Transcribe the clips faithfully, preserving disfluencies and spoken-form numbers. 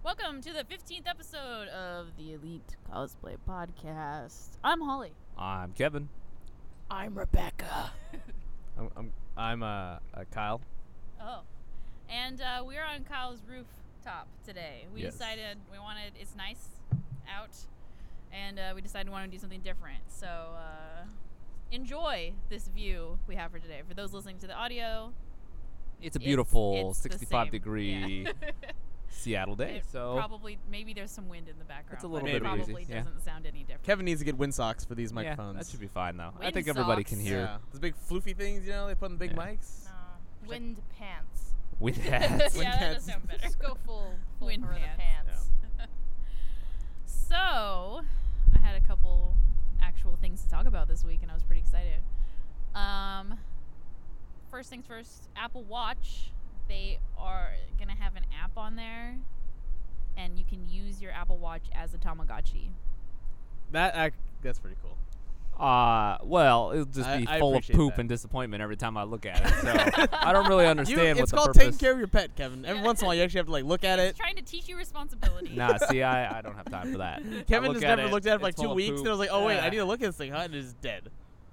Welcome to the fifteenth episode of the Elite Cosplay Podcast. I'm Holly. I'm Kevin. I'm Rebecca. I'm I'm, I'm uh, uh, Kyle. Oh. And uh, we're on Kyle's rooftop today. We Yes. decided we wanted, it's nice out, and uh, we decided we wanted to do something different. So uh, enjoy this view we have for today. For those listening to the audio, It's a it's- beautiful it's the sixty-five same. degree Yeah. Seattle day. It So probably, maybe there's some wind in the background. It's a but little it bit probably breezy, yeah. doesn't sound any different. Kevin needs to get wind socks for these yeah, microphones. that should be fine though. I Wind think everybody socks. can hear. Yeah, those big floofy things, you know, they put on the big Yeah. mics. No, wind pants. With hats. Wind yeah, that pants. does sound better. Just go full, full Wind for pants. the pants. So, I had a couple actual things to talk about this week, and I was pretty excited. Um, first things first, Apple Watch. They are gonna have an app on there, and you can use your Apple Watch as a Tamagotchi. That ac that's pretty cool. Uh, well, it'll just I- be I full of appreciate poop that. and disappointment every time I look at it. So I don't really understand You, what it's the called purpose. taking care of your pet, Kevin. Every Yeah. once in a while, you actually have to like look at It's it. trying to teach you responsibility. Nah, see, I, I don't have time for that. I Kevin look just at never it, looked at it for like it's two full of weeks, poop. and I was like, oh wait, Yeah. I need to look at this thing, huh? And it's dead.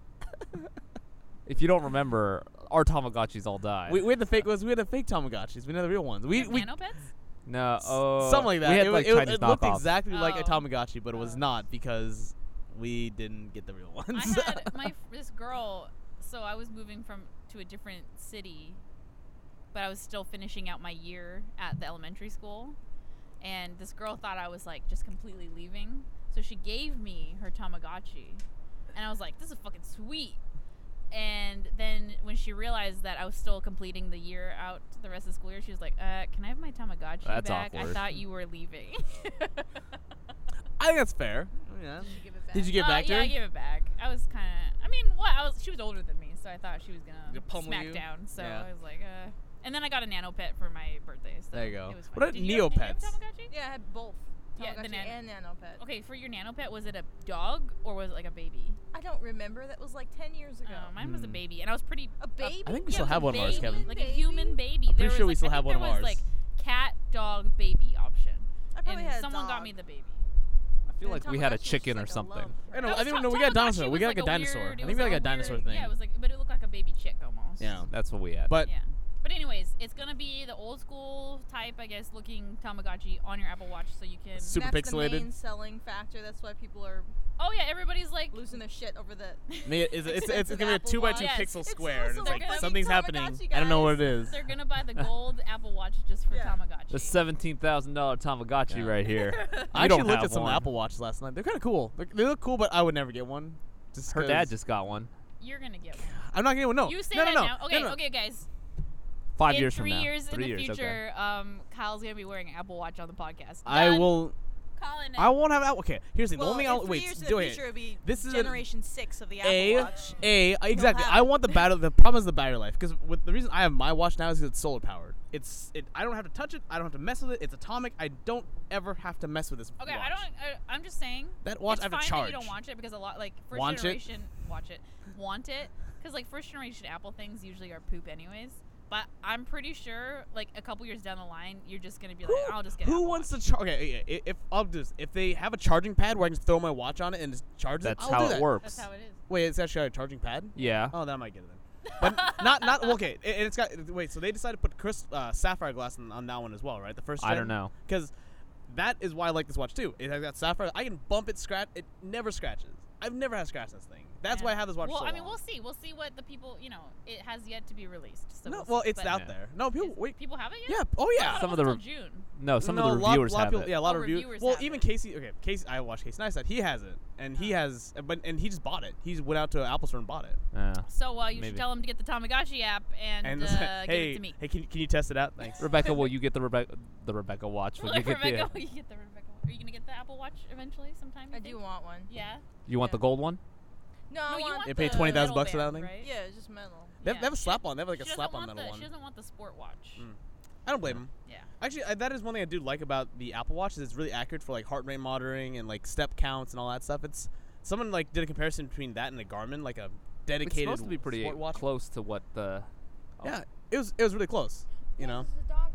If you don't remember, our Tamagotchis all died. We, we had the fake ones. We had the fake Tamagotchis. We had the real ones. We You we have nanopets? no, oh, something like that. We had it, like it, Chinese it looked knockoffs. exactly like a Oh. Tamagotchi, but it was Oh. not because we didn't get the real ones. I had my this girl. So I was moving from to a different city, but I was still finishing out my year at the elementary school, and this girl thought I was like just completely leaving, so she gave me her Tamagotchi, and I was like, "This is fucking sweet." And then when she realized that I was still completing the year out the rest of the school year, she was like, "Uh, can I have my Tamagotchi That's back? I awkward. thought you were leaving." I think that's fair. Yeah. Did you give it back? Did you get Uh, back to yeah, her? I gave it back. I was kind of. I mean, what? I was. She was older than me, so I thought she was To gonna pummel smack you? down. So Yeah. I was like, uh. And then I got a nano pet for my birthday. So There you go. It was What fun. are Did you have- did you have Neopets? Tamagotchi? Yeah, I had both. Yeah, the Tamagotchi nan- and Nanopet. Okay, for your nano pet, was it a dog or was it like a baby? I don't remember. That was like ten years ago. Oh, mine was a Hmm. baby, and I was pretty. a baby? I think we yeah, still it was have a one of ours, baby, Kevin. Like Baby? a human baby. I'm There pretty sure was, we like, still I have think one there of was ours. like cat, dog, baby option. I probably and had a someone got dog. me the baby. I feel And like we had a Tamagotchi was chicken just or like a something. lump, I right? know. That I was think Ta- no, we got a Tamagotchi dinosaur. We was got like like a dinosaur. weird- I it think was we got like a a dinosaur weird- thing. Yeah, it was like, but it looked like a baby chick almost. Yeah. That's what we had. But Yeah. But anyways, it's gonna be the old school type, I guess, looking Tamagotchi on your Apple Watch, so you can. Super That's pixelated. the main selling factor. That's why people are Oh yeah, everybody's like. losing their shit over the. Me- it's, it's, it's, it's Expensive gonna be a Apple two by Watch. two Yes. pixel It's square, and also it's like like fucking something's Tamagotchi, happening. I don't know what it is. They're gonna buy the gold Apple Watch just for Yeah. Tamagotchi. The seventeen thousand dollar Tamagotchi Yeah. right here. I You actually don't looked have at some one. Apple Watches last night. They're kind of cool. They're, they look cool, but I would never get one. Just Her 'cause- dad just got one. You're gonna get one. I'm not getting one. No. You say no, that no, no. now. Okay, no, no. okay, guys. Five in years three from now. years Three in the years, okay. future, um, Kyle's gonna be wearing an Apple Watch on the podcast. I Done. will. Calling it. I won't have Apple. Okay. Here's the thing. Well, the only thing in I'll three wait. years in Do the it. future, it'll be This is a- generation six of the Apple A Watch. A exactly. have I it. want the battery. The problem is the battery life. Because with the reason I have my watch now is 'cause it's solar powered. It's it. I don't have to touch it. I don't have to mess with it. It's atomic. I don't ever have to mess with this. Okay, watch. I don't. I, I'm just saying. That watch it's I have fine to charge. that you don't watch it because a lot like first Want it? generation watch it, want it because like first generation Apple things usually are poop anyways. But I'm pretty sure like a couple years down the line, you're just gonna be like, I'll just get. Who Apple wants Watch. to charge? Okay, yeah, if I'll do this, if they have a charging pad where I can throw my watch on it and just charge That's it, I'll how do it that. works. That's how it is. Wait, it's actually a charging pad? Yeah. Oh, then I might get it then. But not not okay. And it's got wait. So they decided to put crystal, uh, sapphire glass on, on that one as well, right? The first. I don't know. Because that is why I like this watch too. It has got sapphire. I can bump it, scratch. It never scratches. I've never had scratch this thing. That's Yeah. why I have this watch. Well, so I mean, long. we'll see. We'll see what the people. You know, it has yet to be released. So no, we'll, well, see. it's But out Yeah. there. No, people is- wait. People have it yet. Yeah. Oh I yeah. thought Some it of was the till June. No, some no, of the a lot, reviewers lot have people, it. Yeah, a lot Oh, of reviewers. reviewers Well, have even it. Casey. Okay, Casey. I watched Casey Neistat. He has it, and he Oh. has, but and he just bought it. He went out to an Apple store and bought it. Yeah. So uh, you Maybe. should tell him to get the Tamagotchi app and, And uh, hey, give it to me. hey, can, can you test it out? Thanks. Rebecca, will you get the Rebecca the Rebecca watch? Will you get Rebecca, the, will you get the Rebecca? Are you gonna get the Apple Watch eventually sometime? you I think? do want one. Yeah. you want Yeah. the gold one? No, No, I you want want They pay the twenty thousand metal bucks for that band, thing? right? Yeah, it's just metal. They have, Yeah. they have a She- slap on. They have like a she doesn't slap on want metal the, one. She doesn't want the sport watch. Mm. I don't blame him. Yeah. Actually, I, that is one thing I do like about the Apple Watch is it's really accurate for like heart rate monitoring and like step counts and all that stuff. It's someone like did a comparison between that and the Garmin, like a It's dedicated supposed to be pretty sport watch. close to what the. oh, Yeah, it was it was really close. You know, There's a dog over there.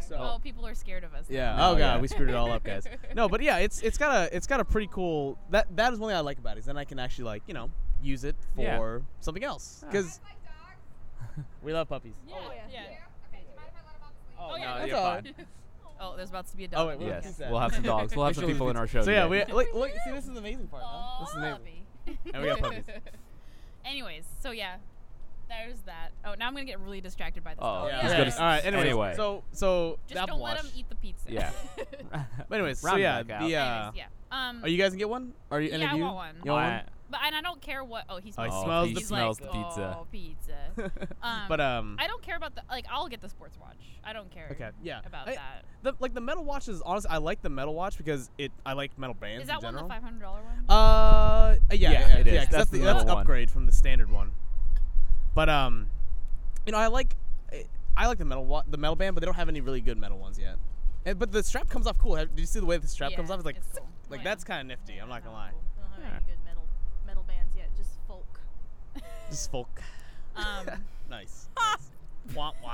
So Oh, people are scared of us. now. yeah. No, Oh god, yeah. we screwed it all up, guys. No, but yeah, it's it's got a it's got a pretty cool. That that is one thing I like about it. Is then I can actually like you know use it for Yeah. something else Yeah. because we love puppies. Yeah. Oh, yeah. yeah. Oh, yeah. no, That's you're all fine. Oh, there's about to be a Oh, dog. wait, we'll Yes, keep that. we'll have some dogs. We'll have Make some sure people we in do- our show. So yeah, today. we look, look. See, this is the amazing part. Huh? Oh, This is amazing. puppy. And we got puppies. Anyways, so yeah, there's that. Oh, now I'm gonna get really distracted by this. Oh, dog. yeah. he's Yeah. gonna All right. Anyways, Anyway. so so Just the Apple don't let Watch. him eat the pizza. Yeah. But anyways, so Round it yeah, back out. the uh, Anyways, yeah. Um, are you guys gonna get one? Are you? Any yeah, of you? I want one. You want I- one? But and I don't care what. Oh, he Oh, he smells. smells he the He's smells like, the pizza. Oh, pizza. Um, but um. I don't care about the like. I'll get the sports watch. I don't care. Okay. Yeah. About I- that. The like the metal watch is honestly I like the metal watch because it I like metal bands Is that in one the general. five hundred dollar one? Uh, yeah, Yeah, yeah, it is. yeah, 'cause That's that's the the, that's metal one. upgrade from the standard one. But um, you know I like I- I like the metal wa- the metal band, but they don't have any really good metal ones yet. And, but the strap comes off cool. Have- Did you see the way the strap Yeah, comes off? It's like it's cool. like Oh, yeah. that's kind of nifty. I'm not gonna lie. They don't have Yeah. any good metal metal bands yet. Just folk. Just folk. Um. Nice. nice. Wah, wah.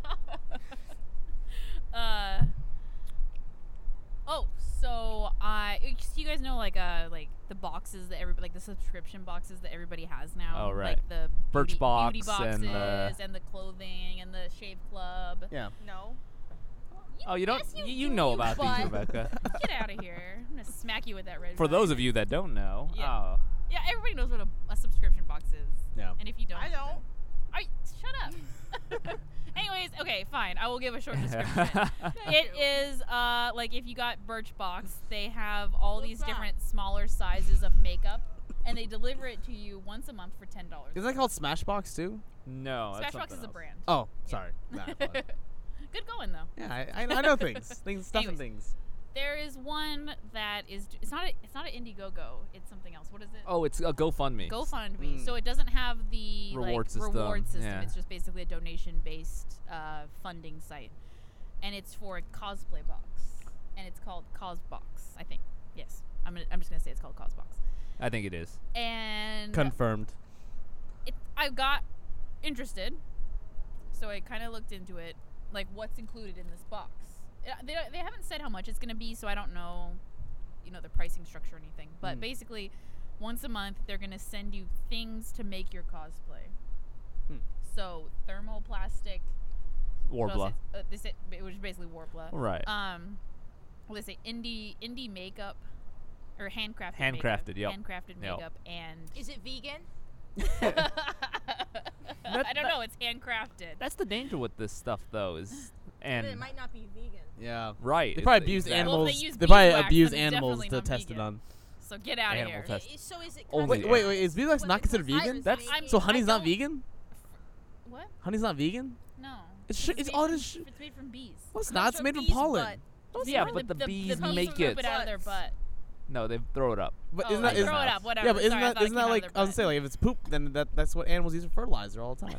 uh. Oh, so I. So you guys know like uh like the boxes that everybody like the subscription boxes that everybody has now. Oh, right. Like the beauty, beauty Birchbox boxes and the- and the clothing and the shave club. Yeah. No. Oh, you don't? Yes, you you, you do, know you about butt. these, Rebecca. Get out of here! I'm gonna smack you with that red. For vine. those of you that don't know, Yeah. oh, Yeah, everybody knows what a, a subscription box is. Yeah. And if you don't, I don't. then- Are you, shut up. Anyways, okay, fine. I will give a short description. It is uh like if you got Birchbox, they have all What's these that? different smaller sizes of makeup, and they deliver it to you once a month for ten dollars. Isn't that called Smashbox too? no, that's Smashbox something is a else. brand. Oh, sorry. Nah, fine. Good going though. yeah, I, I, I know things. Things, stuff and Anyways. things. There is one that is it's not a, it's not an Indiegogo. It's something else. What is it? Oh, it's a GoFundMe. GoFundMe. Mm. So it doesn't have the Reward like, system, reward system. yeah. It's just basically a donation-based uh, funding site, and it's for a cosplay box, and it's called Cosbox. I think. Yes, I'm gonna, I'm just gonna say it's called Cosbox. I think it is. And Confirmed. it, I got interested, so I kind of looked into it, like what's included in this box. It, they they haven't said how much it's gonna be, so I don't know, you know, the pricing structure or anything. But Mm. basically, once a month they're gonna send you things to make your cosplay. Hmm. So thermoplastic. what else Warbler. is- Uh, they said it was basically Warbler. Right. Um, what they say indie indie makeup, or handcrafted. Handcrafted, makeup, yep. Handcrafted Yep. makeup and. Is it vegan? I don't know. It's handcrafted. That's the danger with this stuff, though, is and But it might not be vegan. Yeah. right. They it's probably abuse exactly- Well, if animals. they use they probably beeswax, abuse then it's animals definitely to not test it vegan. on. So get out of Animal here. test. I- So is it? Only kind Wait, of wait, like- wait. Is beeswax what not if considered it's vegan? virus That's- vegan? So I honey's not don't- vegan? What? Honey's not vegan? No. It's sh- it's made all from- this sh- It's made from bees. Well, it's Comes not. It's from made from bees' pollen. butt. No, it's Yeah, not. but the bees bees make poop it. it out of their butt. No, they throw it up. But Oh, isn't like, that, is, throw it not- up, whatever. yeah, but isn't Sorry, I that thought it isn't came that out of like their I was butt. saying like if it's poop then that that's what animals use for fertilizer all the time.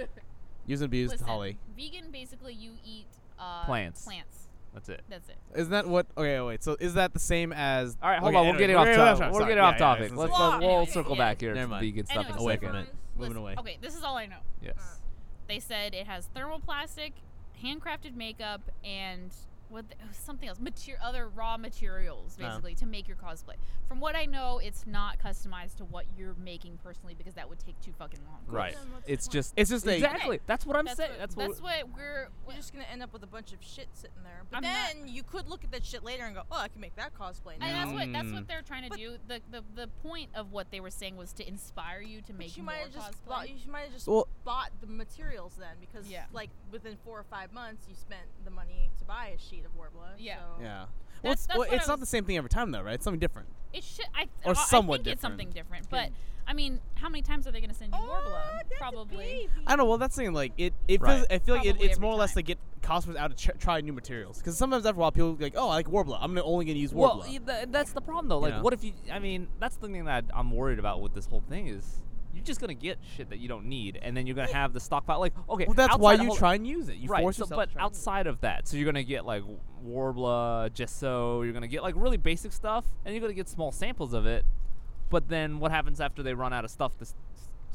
Using abused Listen, holly. vegan basically you eat uh, Plants. Plants. That's it. That's it. Isn't that what? Okay, wait. So is that the same as? All right, hold okay, on. We're anyway, getting off yeah, topic. sorry, We're sorry, getting yeah, off yeah, topic. let's- Let's let's- let, we'll Anyways, circle yeah. back here Never to mind. vegan stuff in Anyways, a Away second. from it. Moving away. Okay, this is all I know. Yes. They said it has thermoplastic, handcrafted makeup, and what the, something else, mater- other raw materials Oh. basically to make your cosplay. From what I know, it's not customized to what you're making personally because that would take too fucking long. Right. Then what's the It's point? just It's just a- exactly. That's what I'm That's saying. what, That's that's what. what we're. You're just gonna end up with a bunch of shit sitting there. But I'm then not- you could look at that shit later and go, "Oh, I can make that cosplay now." And that's what that's Mm. what they're trying to But- do. The, the the point of what they were saying was to inspire you to But make you more might have just cosplay. bought, you might have just Well- bought the materials then because Yeah. like within four or five months you spent the money to buy a sheet of Warbler. Yeah. So. Yeah. Well, That's- it's, that's well, what it's I not was- the same thing every time though, right? It's something different. It should. I, Or I, somewhat I think it's something different. different. But I mean, how many times are they going to send you Oh, Warbler? that's a Probably. baby. I don't know. Well, that's the thing. Like it, it Right. feels. I feel like it, Probably it's every more or less time. to get customers out to ch- try new materials. Because sometimes after a while, people be like, "Oh, I like Warbler. I'm gonna only gonna use Warbler." Well, y- th- that's the problem though. You Like, know? what if you? I mean, that's the thing that I'm worried about with this whole thing is you're just gonna get shit that you don't need, and then you're gonna have the stockpile. Like, okay, well, that's why outside- you hold- try and use it. You right. force So, yourself. but to try and use it. outside of that, so you're gonna get like Warbler, Gesso. You're gonna get like really basic stuff, and you're gonna get small samples of it. But then what happens after they run out of stuff to s- s-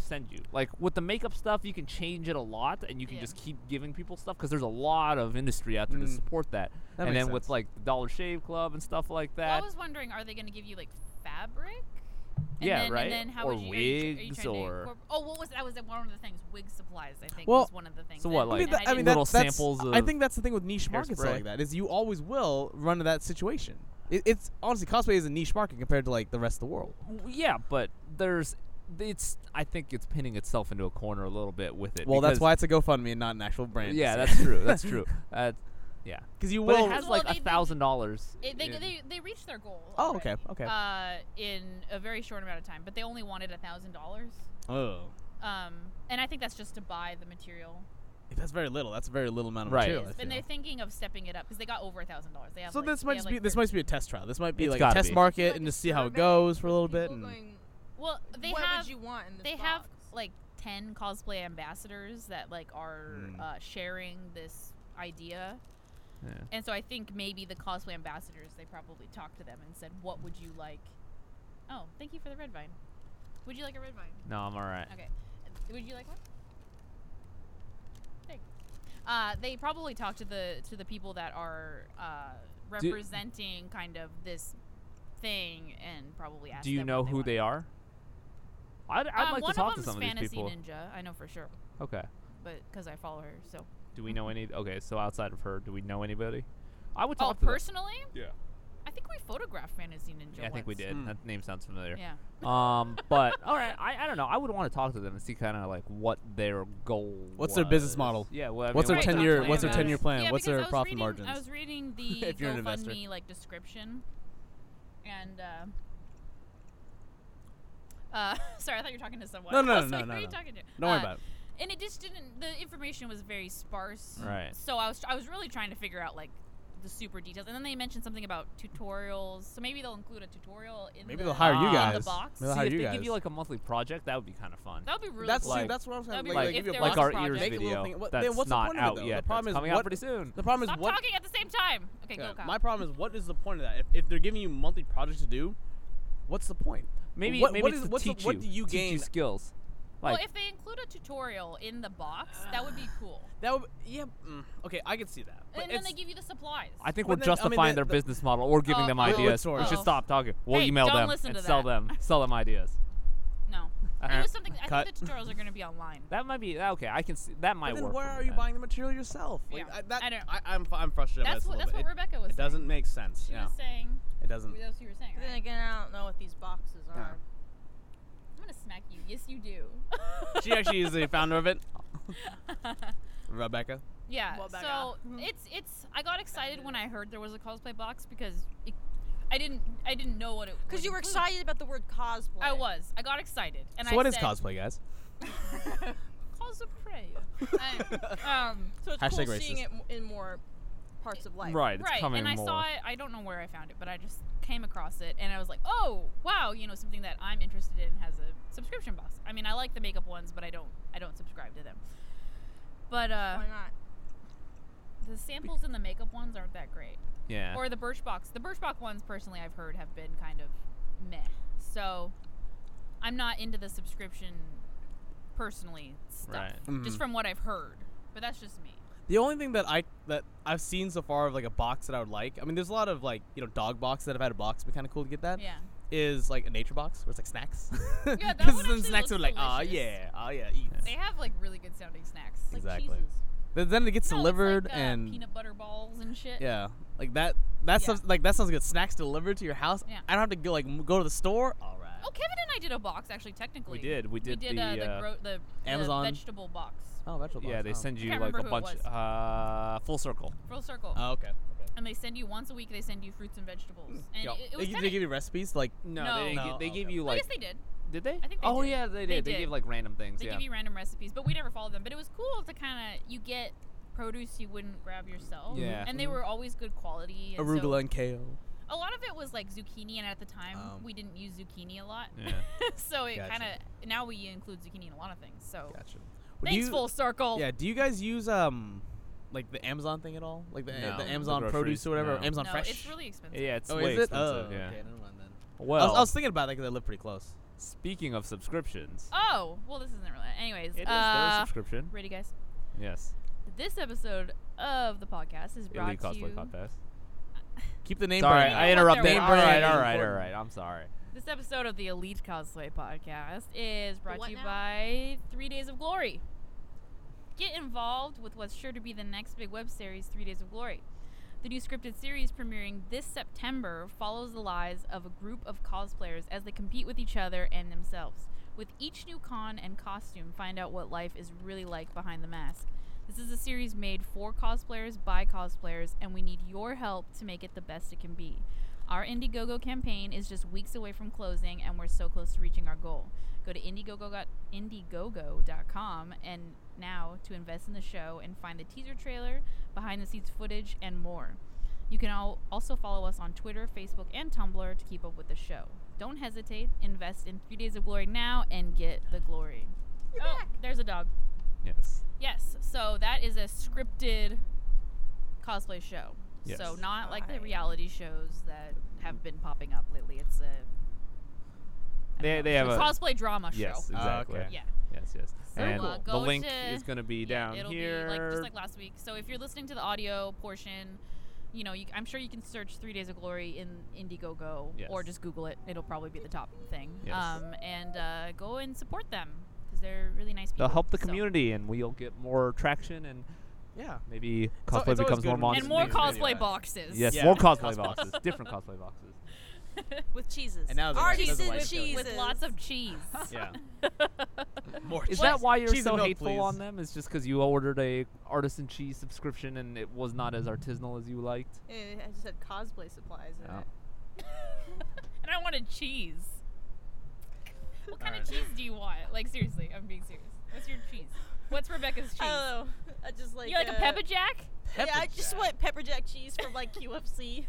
send you. Like with the makeup stuff, you can change it a lot, and you can Yeah. just keep giving people stuff because there's a lot of industry out there to Mm. support that. That and makes then with sense. like the Dollar Shave Club and stuff like Well, that. I was wondering, are they going to give you like fabric? And Yeah, then, right? And then how Or would you, are you, tr- are you wigs trying to or- incorpor- oh, what was that? Was one of the things? Wig supplies, I think, Well, was one of the things. so what, And- like, I mean, and that, I mean didn't- that, little that's, samples I of think that's the thing with niche markets hairspray. like that is you always will run into that situation. It, it's honestly cosplay is a niche market compared to like the rest of the world. W- Yeah, but there's, it's. I think it's pinning itself into a corner a little bit with it. Well, that's because- why it's a GoFundMe and not an actual brand. Yeah, that's true. That's true. Uh, yeah, because you but will. it has Well, like they- a they- thousand dollars. It, they, in- they they reached their goal. Oh, okay, already, okay. Uh, in a very short amount of time, but they only wanted a thousand dollars. oh, Um, and I think that's just to buy the material. that's very little. That's a very little amount of Right. material. I And feel. they're thinking of stepping it up because they got over a thousand dollars. They have. So like, this they might have, just like, be this thirty might be a test trial. This might be It's like a gotta test be. market Like and a just see how it survey goes for a with little bit. people And going, Well, they what have. would you want in this They have box? like ten cosplay ambassadors that like are Mm. uh, sharing this idea. Yeah. And so I think maybe the cosplay ambassadors, they probably talked to them and said, "What would you like?" Oh, thank you for the red vine. Would you like a red vine? No, I'm all right. Okay. Uh, Would you like one? Thanks. Uh, they probably talked to the to the people that are uh, Do- representing kind of this thing and probably asked Do you them know what they who want. they are? I'd, I'd um, like one to talk of to them's some of these Fantasy people. Ninja, I know for sure, Okay. but because I follow her, so. Do we know any? Okay, so outside of her, do we know anybody? I would Oh, talk to them. personally, Yeah. I think we photographed Fantasy Ninja. Yeah, I think we once. did. Mm. That name sounds familiar. Yeah. Um, but all right, I, I don't know. I would want to talk to them and see kind of like what their goal. What's their business was. model? Yeah. Well, I What's mean, their Right, ten year? talk to What's them their about ten year it. plan? Yeah, What's because their I was profit reading, margins? I was reading the If you're an investor. GoFundMe like description, and uh, uh, sorry, I thought you were talking to someone. No, no, I was no, like, no, Who are you no. talking to? Don't worry Uh, about it. And it just didn't. The information was very sparse. Right. So I was I was really trying to figure out like the super details, and then they mentioned something about tutorials. So maybe they'll include a tutorial in Maybe the, they'll hire you in guys. the box. Maybe they'll See, hire if you they guys. give you like a monthly project, that would be kind of fun. That would be really That's cool. see, like- that's what I'm saying. That'd be Like, really- like, if give you a there like was box, our a ears project. make a little video thing. What- that's then what's the not point of it, out though? yet. The problem that's is coming what- out pretty soon. The problem is Stop what. talking at the same time. Okay, Yeah, go. Kyle. my problem is what is the point of that? If, if they're giving you monthly projects to do, what's the point? Maybe what, maybe what it's is to what's the- teach what you, do you teach gain? you skills. Like Well, if they include a tutorial in the box, that would be cool. That would yeah. Mm, okay, I can see that. But And then it's, they give you the supplies. I think But we're then, I mean, justifying the- their the- business model or giving Oh, them oh, ideas. oh. We should stop talking. We'll Hey, email don't them listen and to sell that. them. Sell them ideas. no. It was something. I Cut. think the tutorials are going to be online. That might be okay. I can see that might But then work. where for are me you then. buying the material yourself? Like, Yeah, I, that, I don't- I, I'm f- I'm frustrated by That's this a what. little That's bit. what Rebecca was It saying. doesn't make sense. She Yeah, was saying. it doesn't. That's what you were saying, But right? then again, I don't know what these boxes Yeah. are. I'm gonna smack you. Yes, you do. She actually is the founder of it, Rebecca. Yeah. Rebecca. So it's it's. I got excited when I heard there was a cosplay box because it, I didn't I didn't know what it. Because would you were include. excited about the word cosplay. I was. I got excited. And So I what is said, cosplay, guys? Cosplay. I- um. So it's Hashtag cool seeing racist. it m- in more parts of life. Right. It's right. coming And I more. saw it. I don't know where I found it, but I just came across it, and I was like, oh wow, you know, something that I'm interested in has a subscription box. I mean, I like the makeup ones, but I don't. I don't subscribe to them. But uh, Why not? the samples in the makeup ones aren't that great. Yeah. Or the Birchbox. The Birchbox ones, personally, I've heard have been kind of meh. So I'm not into the subscription, personally, stuff. Right. Mhm. Just from what I've heard. But that's just me. The only thing that I that I've seen so far of like a box that I would like. I mean, there's a lot of like you know dog box that have had a box. Be kind of cool to get that. Yeah. Is like a nature box where it's like snacks. Yeah, that Because one then actually snacks are looks like, oh delicious. yeah, oh yeah, eat. They have like really good sounding snacks. It's like Exactly. cheeses. But then it gets No, it's delivered like, uh, and peanut butter balls and shit. yeah, like that. That Yeah. sounds like that sounds good. Snacks delivered to your house. Yeah. I don't have to go like m- go to the store. All right. Oh, Kevin and I did a box actually. Technically, We did. We did We did the, uh, the, uh, gro- the the Amazon- vegetable box. Oh, vegetable. Yeah, box. they oh. send you Can't like a remember who it bunch. was. Uh, full circle. Full circle. Oh, okay. okay. And they send you once a week. They send you fruits and vegetables. And Yo, it, it they, was gi- kinda, they give you recipes like. No, No. they didn't No, gi- they okay. gave you oh, like. yes, they did. Did they? I think they oh did. yeah, they They did. They did. gave like random things. They yeah. give you random recipes, but we never followed them. But it was cool to kind of you get produce you wouldn't grab yourself. Yeah. And they were always good quality. And Arugula so and kale. a lot of it was like zucchini, and at the time Um, we didn't use zucchini a lot. Yeah. so it Gotcha. kind of now we include zucchini in a lot of things. So Gotcha. Well, do thanks, you- full circle. Yeah. Do you guys use um, like the Amazon thing at all? Like the, No. the The Amazon groceries, Produce or whatever, no. Amazon No, Fresh. it's really expensive. Yeah, it's oh, way is it? expensive. Oh, yeah. okay. Never mind then. Well, I was, I was thinking about that because I live pretty close. Speaking of subscriptions, Oh, well, this isn't really. Anyways, it is their uh, subscription. ready, guys? Yes. This episode of the podcast is brought Elite to Cosplay you. Podcast. Keep the name Sorry, brand. know I what interrupted. they're All right, brand all is right, all important. right. I'm sorry. This episode of the Elite Cosplay Podcast is brought what to you now? by Three Days of Glory. Get involved with what's sure to be the next big web series, Three Days of Glory. The new scripted series premiering this September follows the lives of a group of cosplayers as they compete with each other and themselves. With each new con and costume, find out what life is really like behind the mask. This is a series made for cosplayers by cosplayers, and we need your help to make it the best it can be. Our Indiegogo campaign is just weeks away from closing, and we're so close to reaching our goal. Go to Indiegogo dot indiegogo dot com and now to invest in the show and find the teaser trailer, behind the scenes footage, and more. You can al- also follow us on Twitter, Facebook, and Tumblr to keep up with the show. Don't hesitate. Invest in Three Days of Glory now and get the glory. You're oh, back. there's a dog. Yes. Yes, so that is a scripted cosplay show. Yes. So not like the Right. reality shows that have been popping up lately. It's a I They- don't they know, have it's a- cosplay drama Yes, show. exactly. okay. Yeah. Yes, yes. So, and uh, the go link to- is going to be Yeah, down it'll here. be like just like last week. So if you're listening to the audio portion, you know, you, I'm sure you can search Three Days of Glory in Indiegogo Yes. or just Google it. It'll probably be the top thing. Yes. Um, and uh, go and support them because they're really nice people. They'll help the So- community, and we'll get more traction, and Yeah. maybe al- cosplay it's always becomes good more when monster. and more Next video, cosplay yeah. boxes. Yes, Yeah. more cosplay Cosplay boxes, different cosplay boxes. With cheeses. And now there's a- Artisan there's a white cheeses. shirt. With lots of cheese. Yeah. More Is that why you're Cheese so and milk, hateful please. on them? Is just because you ordered a artisan cheese subscription and it was not as artisanal as you liked? Eh, I just had cosplay supplies in Oh. it. And I wanted cheese. What kind of Alright. cheese do you want? Like seriously, I'm being serious. What's your cheese? What's Rebecca's cheese? I don't know. I just like. you like uh, a pepper jack? Yeah, I Pepper just jack. want pepper jack cheese from like Q F C.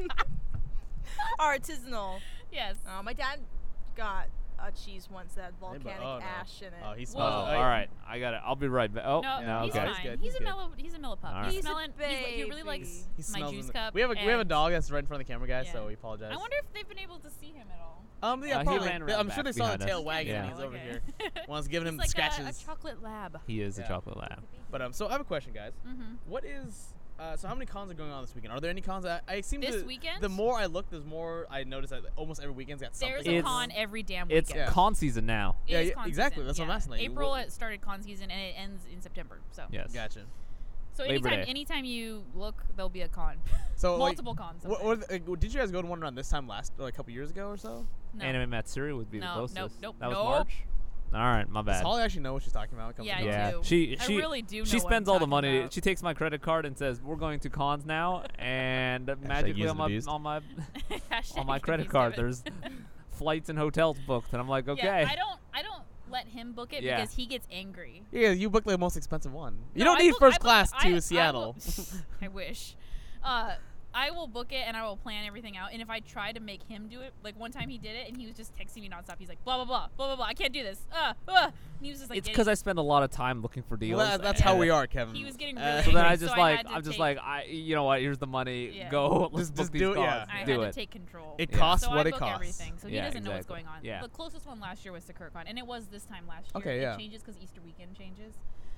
Artisanal. Yes. Uh, my dad got a cheese once that had Hey, but- volcanic oh, no. ash in it. Oh, he Oh, smells Whoa. it. all right. I got it. I'll be right back. Oh, no, no, he's okay. He's fine. good, He's, he's a good. mellow. He's a mellow pup. All He's right. smelling. He's, he really likes baby. He my smells juice in the- cup. We have a we have a and- dog that's right in front of the camera, guys. Yeah. So we apologize. I wonder if they've been able to see him at all. Um, yeah, Uh, he probably. ran Yeah, around I'm sure back they saw the behind tail us. wagging, Yeah. and he's over Okay. here. One's giving him He's the like a, scratches. a chocolate lab. He is Yeah. a chocolate lab. But um, so I have a question, guys. Mm-hmm. What is uh, so how many cons are going on this weekend? Are there any cons? I, I seem This to weekend? the more I look, there's more I notice that almost every weekend's got something. There's It's- a con every damn It's weekend. Yeah. con season now. It Yeah, is yeah, con exactly. season, That's what I'm yeah. asking, like, April what- it started con season and it ends in September. So Yes. Gotcha. so Labor anytime Day. anytime you look, there'll be a con. So like, Multiple cons. what, sometimes. what, like, did you guys go to one around this time last, or like a couple years ago or so? No. Anime Matsuri would be No, the nope, closest. nope, that was nope. March. All right, my Does bad. Holly actually know what she's talking about? when it comes Yeah, to I cons? yeah, do. she I she really do know she what I'm spends all the talking money. about. She takes my credit card and says, "We're going to cons now," and magically used on and my abused. on my Hashtag on my credit abuse card, Kevin. there's flights and hotels booked, and I'm like, okay. Yeah, I don't I don't let him book it Yeah. because he gets angry. Yeah, you booked the most expensive one. You No, don't I need book- first I book- class I- to I Seattle. will- I wish. Uh, I will book it and I will plan everything out. And if I try to make him do it, like one time he did it and he was just texting me nonstop. He's like, blah blah blah blah blah blah. I can't do this. Uh, uh. And he was just like, It's getting- because I spend a lot of time looking for deals. Well, that- that's how and- we are, Kevin. He was getting Uh, really So then I angry, just so I like had to I'm just take- like I you know what? Here's the money. Yeah. Go. Let's Just- book just these do it, cards. yeah. I do had it. to take control. It Yeah. costs so what I it book costs. everything, so he Yeah, doesn't know what's exactly. going on. Yeah. The closest one last year was SakuraCon, and it was this time last year. Okay, it yeah. changes because Easter weekend changes.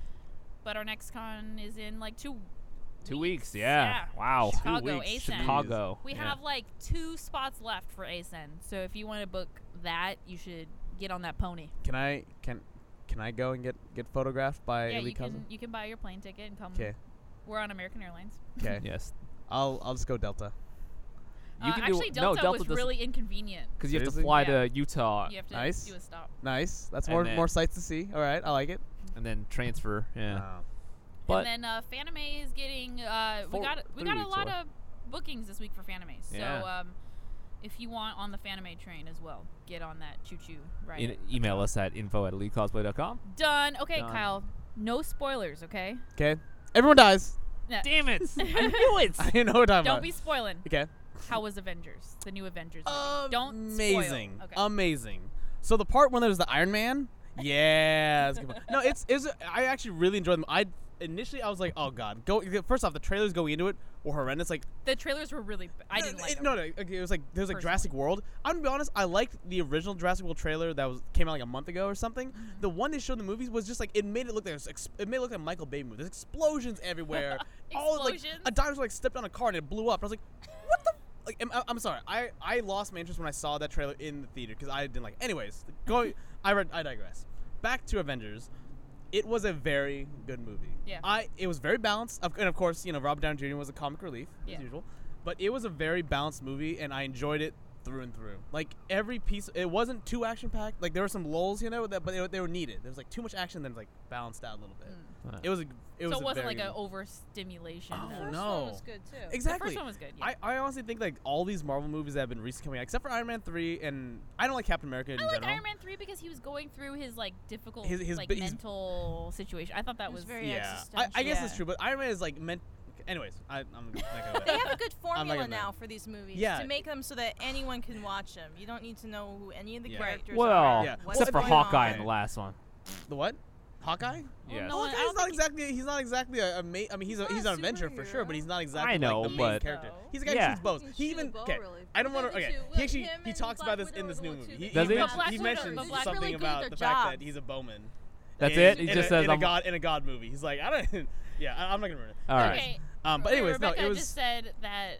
But our next con is in like two. Two weeks. Yeah. Wow. Chicago, weeks. A S E N. Chicago. We yeah. have like two spots left for A S E N, so if you want to book that, you should get on that pony. Can I can can I go and get get photographed by yeah, Elite you can Cousin? you can buy your plane ticket and come. Okay. We're on American Airlines. Okay. Yes. I'll I'll just go Delta. You uh, can do- actually, no, Delta, Delta was doesn't- really inconvenient. Because you have to Seriously? fly Yeah. to Utah You have to Nice. do a stop. Nice. That's And more then- more sights to see. All right, I like it. and then transfer. Yeah. Oh. But and then uh, Fanime is getting. Uh, we Four- got we three got a weeks lot away. of bookings this week for Fanime. So Yeah. um, if you want on the Fanime train as well, get on that choo choo. Right. in, email us at info at elite cosplay dot com. Done. Okay, Done. Kyle. No spoilers. Okay. Okay. Everyone dies. No, Damn it! I knew it. I didn't know what I'm talking don't about. be spoiling. Okay. How was Avengers? The new Avengers movie. Don't Amazing. spoil. Okay. Amazing. So the part when there's the Iron Man, yeah, that's a good one. No, it's is I actually really enjoyed them. I initially I was like, oh god. Go first off, the trailers going into it were horrendous. Like The trailers were really. b- I didn't no, like it, them. no, no. Okay, it was like there was like Personally. Jurassic World. I'm gonna be honest. I liked the original Jurassic World trailer that was came out like a month ago or something. Mm-hmm. The one they showed in the movies was just like it made it look like it, was ex- it made it look like a Michael Bay movie. There's explosions everywhere. All like Explosions? a dinosaur like stepped on a car and it blew up. I was like, what the. Like, I'm, I'm sorry. I, I lost my interest when I saw that trailer in the theater because I didn't like. Anyways, going. I read. I digress. Back to Avengers. It was a very good movie. Yeah. I. It was very balanced, of, and of course, you know, Robert Downey Junior was a comic relief Yeah. as usual. But it was a very balanced movie, and I enjoyed it through and through. Like every piece, it wasn't too action packed. Like there were some lulls, you know, that but they, were- they were needed. There was like too much action, then like balanced out a little bit. Right. It was a. It was so it a wasn't very like an good- overstimulation. Oh, The of- first no. one was good too. Exactly. The first one was good. Yeah. I, I honestly think like all these Marvel movies that have been recently coming out, except for Iron Man three, and I don't like Captain America in I like general. Iron Man three because he was going through his like difficult His- his like bi- his- mental situation. I thought that It was was very yeah, I, I existential. guess Yeah. that's true. But Iron Man is like meant. Anyways, I, I'm not gonna. They have a good I'm not formula gonna- now for these movies Yeah. to make them so that anyone can watch them. You don't need to know who any of the Yeah. characters Well, are. Yeah. what's except for going Hawkeye on. in the last one. The what? Hawkeye? Well, Yes. no one- I Hawkeye's don't not think- exactly. He's not exactly a, a ma- I mean, he's a, He's he's not an a Avenger for sure, but he's not exactly I know, like the main but- character. Though. He's a guy Yeah. who shoots bows. He can He shoot even a bow, okay. really. I don't But want to. then Okay, the two- he actually him he and talks Black about this Widow in this are new the movie. two He, that he, Does he? mentions, Black he Widow- mentions Black Widow something really good about at the the fact job. that he's a bowman. That's in- it? He in just a, says in a I'm- god in a god movie. He's like, I don't. Yeah, I, I'm not gonna ruin it. All right. Okay. Um, but okay, anyways, no, Rebecca it was. just said that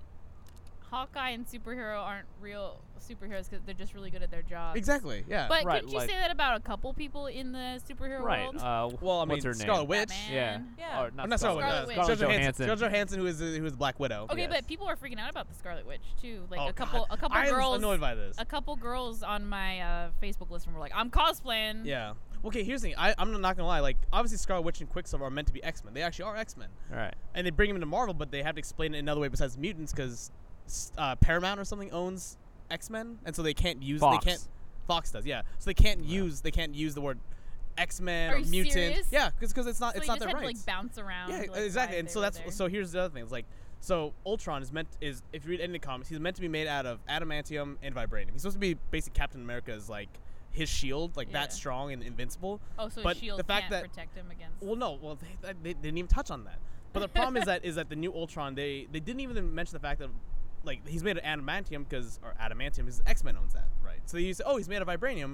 Hawkeye and superhero aren't real superheroes because they're just really good at their jobs. Exactly. Yeah. But Right, couldn't you like- say that about a couple people in the superhero Right. world? Uh, well, I mean, what's her name? Scarlet Witch. Batman. Yeah. Yeah. Or Oh, not not Scarlet Scarlet Witch. Witch. uh, Scarlett Scarlett Johansson. Johansson. Scarlett Johansson, who is who is Black Widow. Okay, yes. but people are freaking out about the Scarlet Witch too. Like Oh, a couple, God. a couple I am girls, annoyed by this. a couple girls on my uh, Facebook list were like, "I'm cosplaying." Yeah. Okay, here's the thing. I, I'm not gonna lie. Like, obviously, Scarlet Witch and Quicksilver are meant to be X-Men. They actually are X-Men, All right. and they bring them into Marvel, but they have to explain it another way besides mutants, because uh, Paramount or something owns X-Men, and so they can't use. Fox. They can't. Fox does, yeah. So they can't use. They can't use the word X-Men Are or you mutant. serious? Yeah, because it's not. So it's you not just their had rights. to like bounce around. Yeah, to, like, exactly. why And they so were that's there. so here's the other thing. It's like so Ultron is meant is if you read any of the comics, he's meant to be made out of adamantium and vibranium. He's supposed to be basically Captain America's like his shield, like Yeah. that strong and invincible. Oh, so but Shield the fact can't that- protect him against. Well, no, well they, they, they didn't even touch on that. But the problem is that is that the new Ultron they they didn't even mention the fact that like he's made of adamantium because or adamantium because X-Men owns that, right? So you say, oh, he's made of vibranium,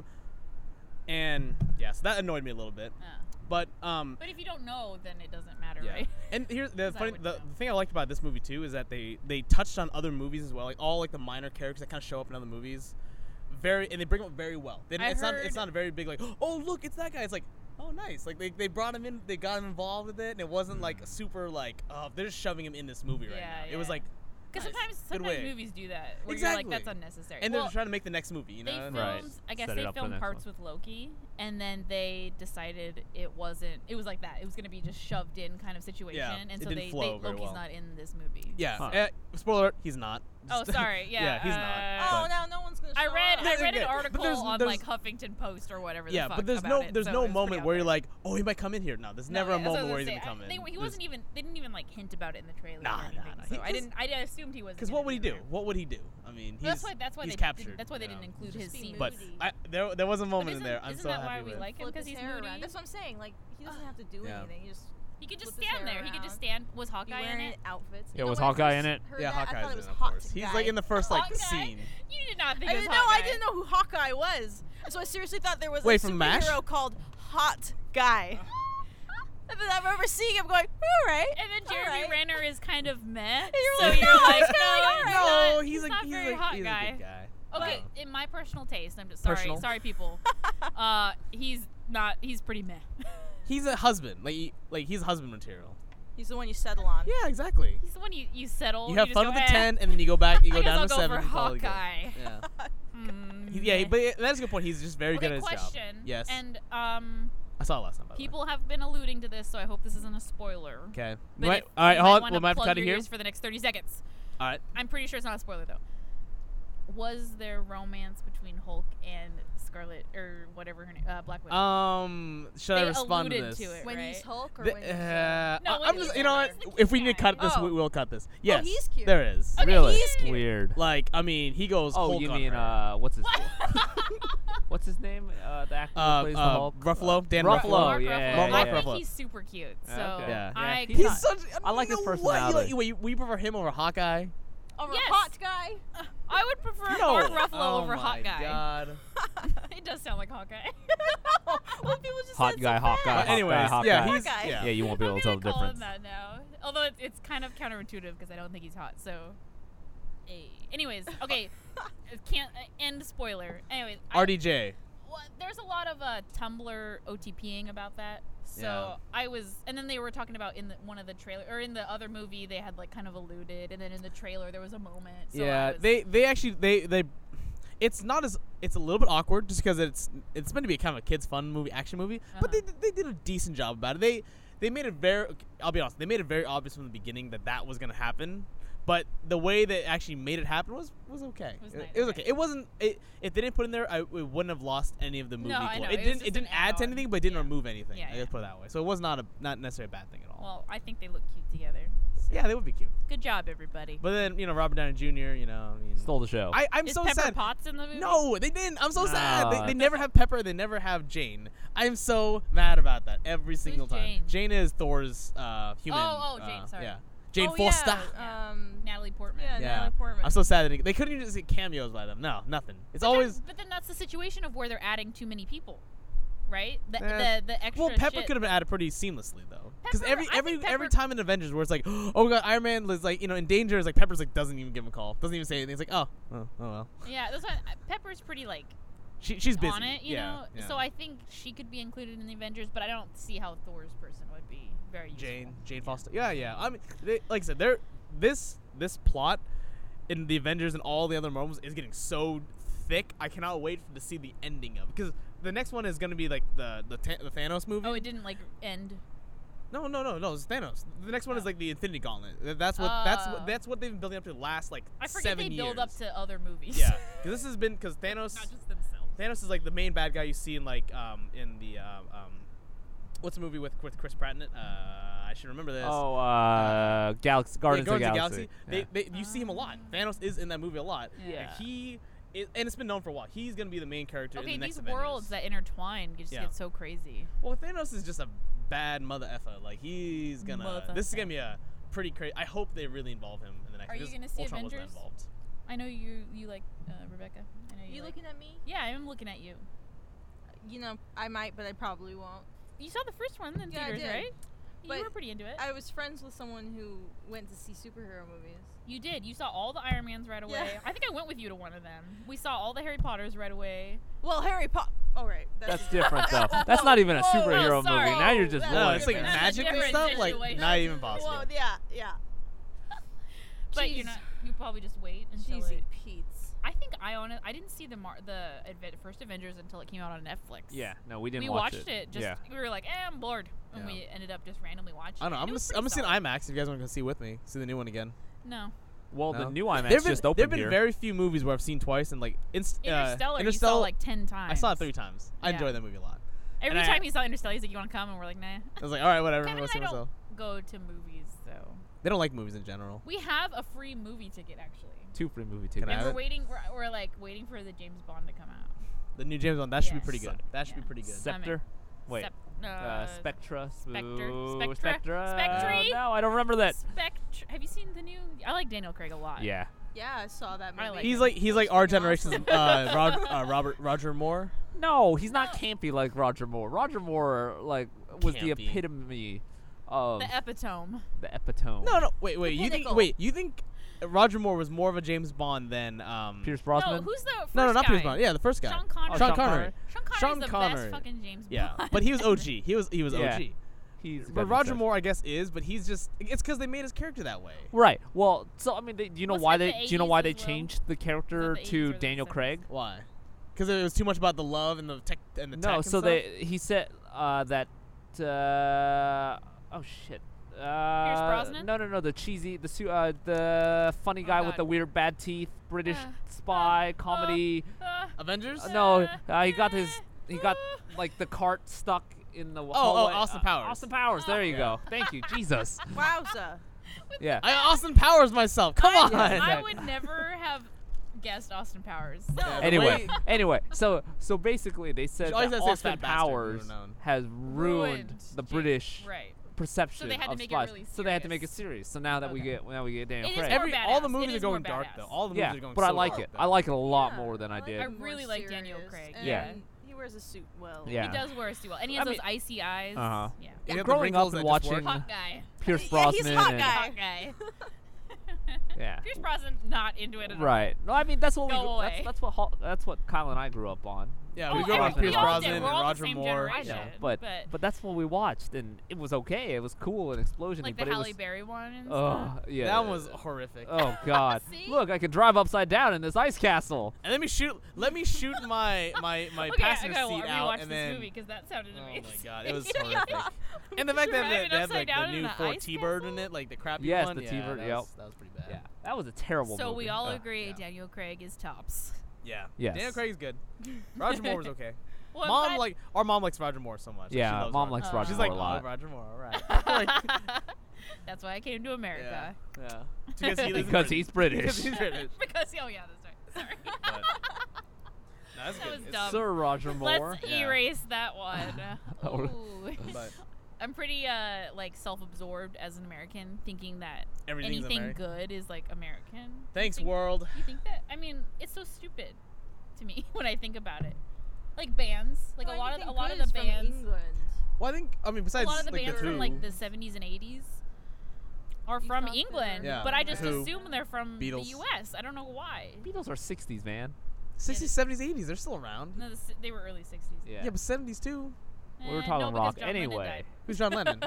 and yeah, so that annoyed me a little bit. Uh, But um, but if you don't know, then it doesn't matter, yeah. right? And here's the 'Cause I funny would the, know. the thing I liked about this movie too is that they they touched on other movies as well, like all like the minor characters that kind of show up in other movies, very and they bring them up very well. They, I it's not heard- it's not a very big like oh look it's that guy. It's like oh nice like they, they brought him in they got him involved with it and it wasn't like super like oh they're just shoving him in this movie right Yeah, now. It was yeah. like Because nice, sometimes good sometimes way. movies do that. Where Exactly. you're like, that's unnecessary. and well, they're trying to make the next movie, you know. they and- filmed, Right. I guess Set it they up for the filmed next parts one. with Loki, and then they decided it wasn't. It was like that. It was gonna be just shoved in kind of situation, and it so didn't they, flow they very Loki's well. not in this movie. yeah. Huh. eh, spoiler: alert, he's not. Oh, sorry. Yeah. Yeah, he's uh, not, Oh, but- now no one's gonna. I show read. up. I Yeah, read yeah, an but article there's- on there's- like Huffington Post or whatever. Yeah, the fuck but there's about no it, there's so no it was pretty moment out where you're there. like oh he might come in here. No, there's No, never a yeah, that's what I moment where was he's gonna gonna say. come I- in. They, he There's- wasn't even. They didn't even like hint about it in the trailer Nah, or nah, anything. nah. So He- I didn't. I assumed he was. Because what would he do? What would he do? I mean, he's, Well, that's why. That's why he's they. captured. Didn't, that's why they you didn't know. include Just his be scene. But moody. I, there, there was a But moment in isn't, there. I'm isn't so that happy why we with. like him? Flip Because his he's hair moody. around. That's what I'm saying. Like he doesn't have to do Yeah. anything. He just He could just flip his stand hair there. He could just around. stand. Was be Hawkeye in wearing it? outfits. Yeah, You know, was when I Hawkeye in first it? heard Yeah, that, I Hawkeye's thought it in was it, of hot course. He's guy. like in the first like Hawkeye? scene. You did not think I it was didn't know. I Hawkeye. didn't know who Hawkeye was. So I seriously thought there was Wait, a from superhero MASH? called Hot Guy. And then I remember seeing him going, all right. And then all Jeremy right. Renner is kind of meh. you're So like, you're no, like, he's no, kinda like, he's all not, No, he's he's a not he's very a, hot he's guy. a good guy. Okay, But- in my personal taste, I'm just sorry, Personal? sorry people. uh, he's not. He's pretty meh. He's a husband. Like he, like he's husband material. He's the one you settle on. Yeah, exactly. He's the one you you settle. You have just fun go, with the "Eh, ten, and then you go back. You I go guess down I'll to go seven. for and call it good. Hawkeye. Yeah. Mm, He- yeah, meh. but it- that's a good point. He's just very okay, good at his job. question. Yes. And um, I saw it last time. By the way. people have been alluding to this, so I hope this isn't a spoiler. Okay. But Wait, if all right, you hold might on. wanna We might have to plug cut it your here. ears for the next thirty seconds. All right. I'm pretty sure it's not a spoiler though. Was there romance between Hulk and Scarlet or whatever her name, uh, Black Widow? Um, should I They respond to alluded this? to it. When he's right? Hulk or The- when he's... uh, No, I- when I'm he's just, you know what? the cute If we need to guy. cut this, Oh. we will cut this. Yes, he's cute. there is. Okay, really he's cute. Weird. Like, I mean, he goes. Oh, Hulk you on mean her. uh, what's his? What? what's What's his name? Uh, the actor who Uh, plays the uh, Hulk. Ruffalo, Dan Ruffalo. Ruffalo. Mark yeah, Ruffalo. yeah, Mark I yeah. think Ruffalo. he's super cute. So Okay. Yeah. I Yeah, he's He's not- such. I like his you know what? You personality. like- Wait, we prefer him over Hawkeye? Over Yes. hot guy. I would prefer No. Mark Ruffalo Oh over my Hot Guy. God. It does sound like Hawkeye. Well, people just Hot said guy, so hot fast. guy, But hot anyways, guy, hot yeah, guy. he's Hawkeye. yeah. Yeah, you won't be I'm able to tell gonna the call him difference. that now. Although it's, it's kind of counterintuitive because I don't think he's hot. So, eh. anyways, okay, it can't uh, end spoiler. Anyways, I- R D J. well, there's a lot of uh, Tumblr OTPing about that. So Yeah. I was, and then they were talking about in the, one of the trailer or in the other movie they had like kind of alluded, and then in the trailer there was a moment. So I Yeah, was- they they actually they they. It's not as it's a little bit awkward just because it's it's meant to be kind of a kids fun movie action movie, but they Uh-huh. they did a decent job about it. They they made it very. I'll be honest. They made it very obvious from the beginning that that was gonna happen. But the way they actually made it happen was was okay. It was It, nice, it was okay. okay. It wasn't. It, if they didn't put it in there, I, it wouldn't have lost any of the movie. No, I glow. know. It It was didn't. just It didn't an add to add-on. anything, but it didn't Yeah. remove anything. Yeah, I guess yeah. put it that way. So it was not a not necessarily a bad thing at all. well, I think they look cute together. So. yeah, they would be cute. Good job, everybody. But then you know Robert Downey Junior You know, I mean, Stole the show. I I'm Is so Pepper sad. Potts in the movie? No, they didn't. I'm so sad. They, No. they never have Pepper. They never have Jane. I'm so mad about that every single time. Jane? Jane is Thor's uh, human. Oh, oh, Jane, uh, sorry. Yeah, Jane oh, Foster. Yeah, um, Natalie Portman. yeah, Yeah. Natalie Portman. I'm so sad that they, they couldn't even just get cameos by them. No, nothing. It's But then- always. but then that's the situation of where they're adding too many people, right? The Eh, the, the extra. Well, Pepper shit. could have been added pretty seamlessly though, because Pepper- every I every think every Pepper- time in Avengers where it's like, oh my god, Iron Man is like you know in danger, is like Pepper's like doesn't even give him a call, doesn't even say anything. It's like oh oh, oh well, Yeah, that's why Pepper's pretty like she she's busy. on it, you yeah, know. yeah. So I think she could be included in the Avengers, but I don't see how Thor's person would be very useful. Jane Jane Foster. Yeah, yeah. I mean, they, like I said, they're this this plot in the Avengers and all the other Marvels is getting so thick. I cannot wait to see the ending of it because the next one is gonna be like the the, Ta- the Thanos movie. Oh, it didn't like end. No, no, no, no. It's Thanos. The next one is like the Infinity Gauntlet. Th- That's what that's Oh. what that's what they've been building up to the last like I forget seven they years. build up to other movies. Yeah, because this has been because Thanos. not just themselves. Thanos is like the main bad guy you see in like um in the um, um what's the movie with with Chris Pratt in it? Uh, I should remember this. oh, uh, Galaxy, Guardians, yeah, of the Guardians Galaxy. They, they, you see him a lot. Thanos is in that movie a lot. Yeah. And he is, and it's been known for a while. He's gonna be the main character in Okay, the next these Avengers. worlds that intertwine just Yeah. get so crazy. Well, Thanos is just a bad mother effer. Like he's gonna. Mother This is gonna be a pretty crazy. I hope they really involve him in the next. Are you because gonna see Ultron wasn't Avengers? involved. I know you you like uh, Rebecca. I know you, you like- looking at me? Yeah, I am looking at you. You know, I might, but I probably won't. You saw the first one in Yeah, I theaters, did. right? But you were pretty into it. I was friends with someone who went to see superhero movies. You did. You saw all the Iron Mans right away. Yeah. I think I went with you to one of them. We saw all the Harry Potters right away. Well, Harry Potter. Oh, right. That's different though. That's not even a Whoa, whoa, superhero sorry. movie. Now you're just That's No, one. it's like That's a magic and different stuff. Like situation. not even possible. Well, yeah, yeah. But you're Jeez. not. You probably just wait until Cheesy it. Pete's. I think I on it. I didn't see the Mar- the Adve- first Avengers until it came out on Netflix. Yeah, no, we didn't we watch watched it. Just yeah. we were like, eh, I'm bored, and Yeah. we ended up just randomly watching. I don't know. it. I'm It gonna, was s- I'm gonna see pretty an solid. IMAX if you guys want to go see with me. See the new one again. No. Well, No? the new IMAX There've been, just opened there've been here. very few movies where I've seen twice and like inst- Interstellar, uh, you saw like ten times. I saw it three times. I Yeah. enjoyed that movie a lot. Every and I- time he saw Interstellar, he's like, "You want to come?" And we're like, "Nah." I was like, all right, whatever. I'm Kevin gonna and see I don't myself. go to movies, so They don't like movies in general. we have a free movie ticket actually, Two free movie Can I tickets. and have we're it? waiting. We're, we're like waiting for the James Bond to come out. The new James Bond. That should be Yes. pretty good. That should Yeah. be pretty good. Sep- Scepter. Wait. Sep- Uh, uh, Spectra. Spectre. Ooh, Spectra? Spectra. Spectre? No, I don't remember that. Spectre. Have you seen the new? I like Daniel Craig a lot. Yeah. Yeah, I saw that movie. I like He's him. like he's like our Fucking generation's awesome. uh, Rod, uh, Robert Roger Moore. No, he's not No. campy like Roger Moore. Roger Moore like was the Campy. epitome of The epitome. the epitome. No, no, wait, wait. The You think pinnacle. wait, you think Roger Moore was more of a James Bond than um Pierce Brosnan. No, who's the first No, no, not guy? Pierce Brosnan. Yeah, the first guy. Sean Connery. Oh, Sean Sean Connery. Connery. Sean Connery's Sean the Connery. best fucking James Yeah, Bond. but he was O G. He was he was Yeah. O G. He's But got Roger success. Moore, I guess, is, but he's just it's because they made his character that way. Right. Well, so I mean, they, do you know Wasn't why it they the do you know why they eighties as well? changed the character the eighties or to the Daniel seventies? Craig? Why? Because it was too much about the love and the tech and the tech No, and so stuff? they he said uh, that uh, oh shit. Uh, Brosnan? No, no, no. The cheesy, the su- uh, the funny Oh, guy with God. the weird bad teeth, British Uh, spy uh, comedy. Uh, Avengers. Uh, no, uh, uh, he got his he got uh, like the cart stuck in the oh, hallway. Austin Uh, Powers. Austin Powers. There you Yeah. go. Thank you, Jesus. Wowza. Yeah. I Austin Powers myself. Come I, on. I would never have guest Austin Powers. Yeah, the Anyway, way- anyway, so so basically they said All you that gotta say is Austin fat bastard, you Powers would've known. has ruined Ruined the James- British Right. perception had to of make it spies. really So they had to make it serious. serious. So now that we Okay. get now we get Daniel It is Craig. more Every all the badass. movies It are is going more dark badass. though. All the yeah, movies are going but so I like dark, it. though. I like it a lot Yeah. more than I like did. I more really like Daniel serious, Craig. and Yeah. He wears a suit well. Yeah. He does wear a suit well, and he has I those mean- icy eyes. Uh-huh. Yeah. You Yeah, have the growing wrinkles up and that just watching work. Hot guy. Pierce Yeah, Brosnan he's hot and guy. Hot guy. yeah. Pierce Brosnan not into it at all. Right. No, I mean that's what we Go grew- away. that's, that's what Hol- that's what Kyle and I grew up on. Yeah, Oh, we grew up on every- Pierce we all Brosnan did. and We're all the Roger same Moore. I know, generation. but, but- but that's what we watched, and it was okay. It was cool and explosiony. Like but the it Halle was, Berry one and Oh stuff. yeah. That one was horrific. Oh God! See? Look, I can drive upside down in this ice castle. And let me shoot. Let me shoot my my my Okay, I passenger gotta seat wa- out, rewatch and this then. movie because that sounded Oh amazing. my God, it was horrific. And the fact that Driving they had upside like down the in new an Ford ice T-Bird in castle? it, like the crappy Yes, one. the yeah, T-Bird, That yep. was, that was pretty bad. Yeah, that was a terrible So movie. we all Ugh. agree yeah. Daniel Craig is tops. Yeah. Yes. Daniel Craig's good. Roger Moore was okay. Well, I'm mom glad- like our mom likes Roger Moore so much. Like, Yeah, she loves mom Roger. likes Oh. Roger She's Moore like, a lot. oh, Roger Moore, all right. Like, That's why I came to America. yeah. Because he lives in Because Britain. he's British. Because he's British. because oh yeah, that's right. Sorry. But- No, that's That good. was It's- dumb. Sir Roger Moore. Let's Yeah. erase that one. Oh. Ooh. But I'm pretty uh like self-absorbed as an American, thinking that everything's anything American. good is like American. You Thanks, think- world. You think that? I mean, it's so stupid to me when I think about it. Like bands, like a lot of a lot of the bands, England. Well, I think I mean a besides lot of the like bands the from Who, like the seventies and eighties are You from thought they were- England, Yeah, but I The just Who, assume they're from Beatles. the U S. I don't know why. Beatles are sixties, man. sixties, seventies, eighties, they're still around. No, the, s- they were early sixties. Yeah. Yeah, but seventies too. We were Eh, talking no, because rock John Lennon anyway. died. Who's John Lennon?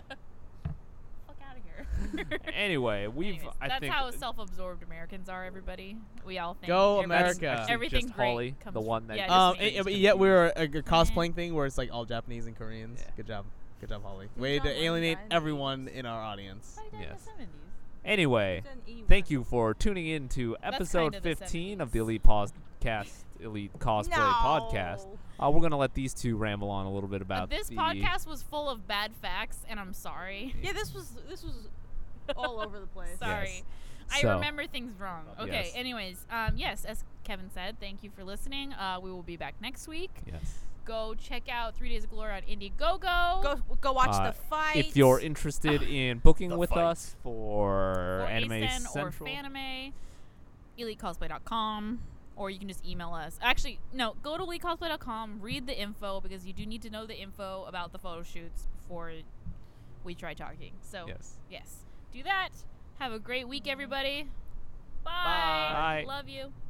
Fuck out of here. Anyway, we've. Anyways, I that's think how self-absored Americans are. Everybody, we all think Go everything- America. Actually, Everything just great Holly, comes the from- one that. yeah, um, just and- me. but yet we're a, a cosplaying thing where it's like all Japanese and Koreans. Yeah. Good job, good job, Holly. Good Way job, to Lennon alienate died in the everyone eighties. in our audience. Why died in Yes. the seventies? Anyway, Then eighty-one. thank you for tuning in to That's episode kinda the fifteen of seventies. the Elite Podcast, Elite Cosplay No. Podcast. Uh, we're gonna let these two ramble on a little bit Uh, about this the, podcast was full of bad facts, and I'm sorry. Yeah, this was this was all over the place. Sorry. I So- remember things wrong. Okay, Yes. anyways, um, yes, as Kevin said, thank you for listening. Uh, we will be back next week. Yes. Go check out Three Days of Glory on Indiegogo. Go go watch Uh, the fight. If you're interested in booking The with fight. us for or Anime A S N or Central, Fanime, elite cosplay dot com, or you can just email us. Actually, no, go to elite cosplay dot com, read the info, because you do need to know the info about the photo shoots before we try talking. So, yes. yes, do that. Have a great week, everybody. Bye. Bye. Love you.